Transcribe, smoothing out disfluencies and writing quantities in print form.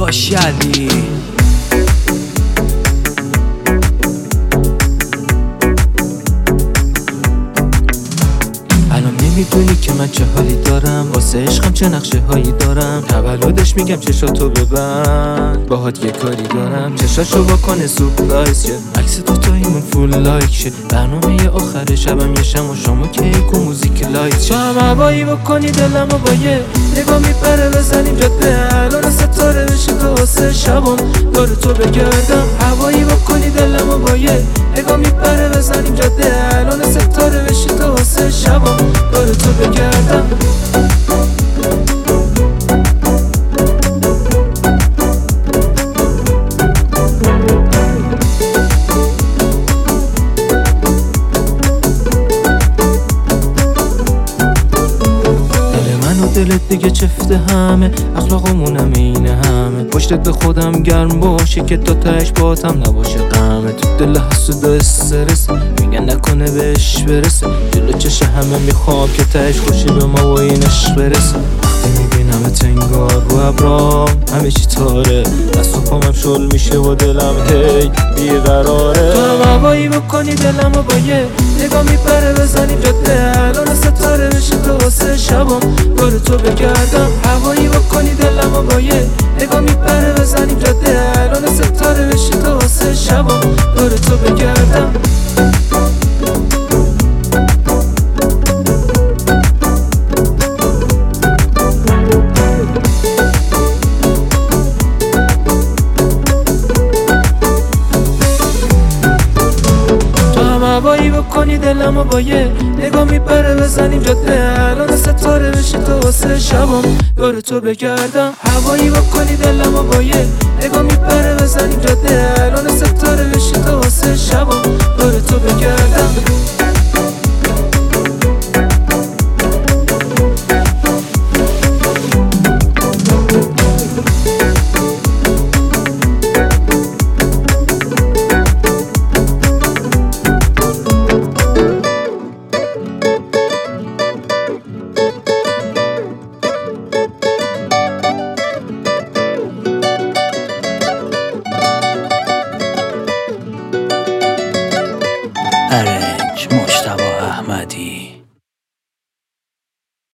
داداش علی. الان نمیدونی که من چه حالی دارم، واسه عشقم چه نقشه هایی دارم. تولدش میگم چشاتو ببند، باهات یه کاری دارم. چشاشو بکنه سورپرایز شه، عکس دوتاییمون فول لایک شه. برنامه آخر شبم یه شم و شام و کیک و موزیک لایت شه. هم هوایی بکنی دلمو با یه نگاه میپره بزنیم جاده. الان ستاره بشی تو واسه شبم دور تو بگردم. هوایی بکنی دلمو با یه نگاه میپره بزنیم جاده. الان ستاره بشی تو واسه شبم دور تو بگردم. دلت دیگه چفته همه، اخلاقمونم اینه همه. پشتت به خودم گرم باشه که تا تهش باتم نباشه غمه. تو دل حسود و استرس میگن نکنه بهش برسه. جلو چش همه میخوام که تهش خوشی به ما و این عشق برسه. وقتی میبینمت انگار رو ابرام همه چی تاره، دست و پامم شل میشه و دلم هی بیقراره. تو هم هوایی بکنی دلمو با یه نگاه میپره بزنیم جاده. الان ستاره بشی تو واسه شبم دور تو بگردم. هوایی بکنی دلمو با یه نگاه میپره بزنیم جاده. الان ستاره بشی تو واسه شبم دور تو بگردم. هوایی بکنی دلمو با یه نگاه میپره بزنیم جاده. الان ستاره بشی تو واسه شبم دور تو بگردم. هوایی بکنی دلمو با یه نگاه میپره بزنیم جاده. الان ستاره بشی تو